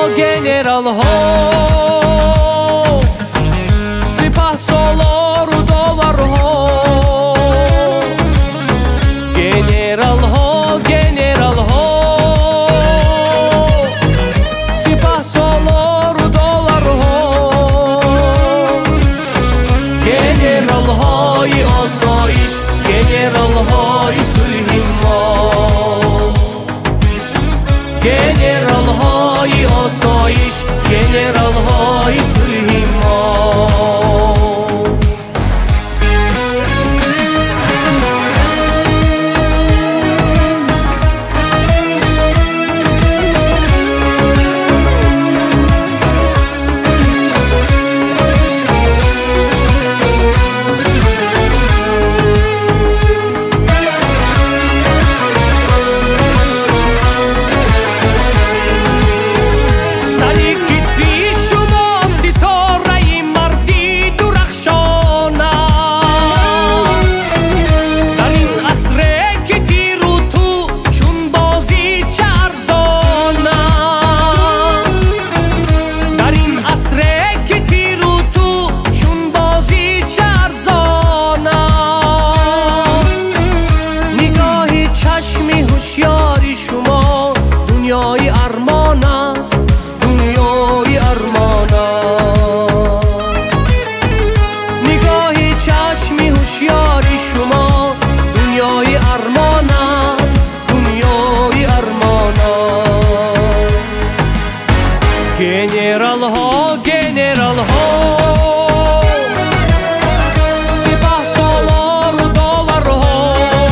گنرال ها سپهسالار و داورها گنرال ها سپهسالار و داورها گنرال های آسایش گنرال های صلح ما گنرال های آسایش گنرال های صلح ما دنیای ارمان است دنیای ارمان است نگاهی چشمی هوشیاری شما دنیای ارمان است دنیای ارمان است گنرال ها سپهسالار و داورها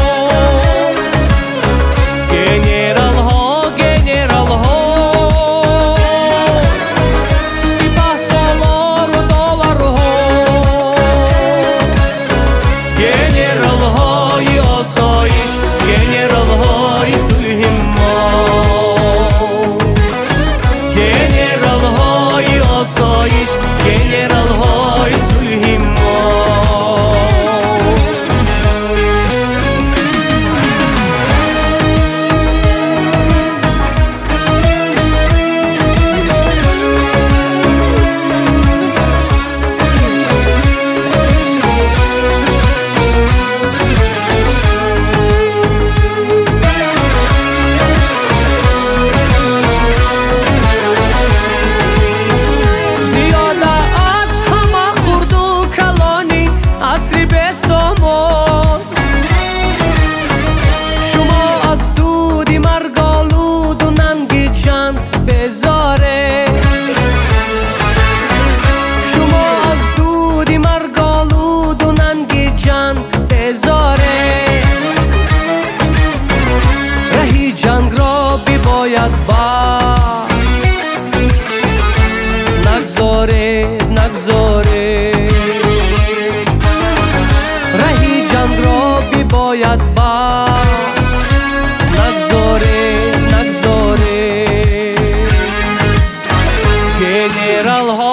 گنرال ها سپهسالار و داورها گنرال های آسایش گنرال های صلح ما گنرال های آسایش گنرال های صلح ما شما از دودی مرگالود و ننگ جنگ بزاره شما از دودی مرگالود و ننگ جنگ بزاره رهی جنگ را بباید بست نگذاره رهی جنگ را بباید بست نگذاره گنرال ها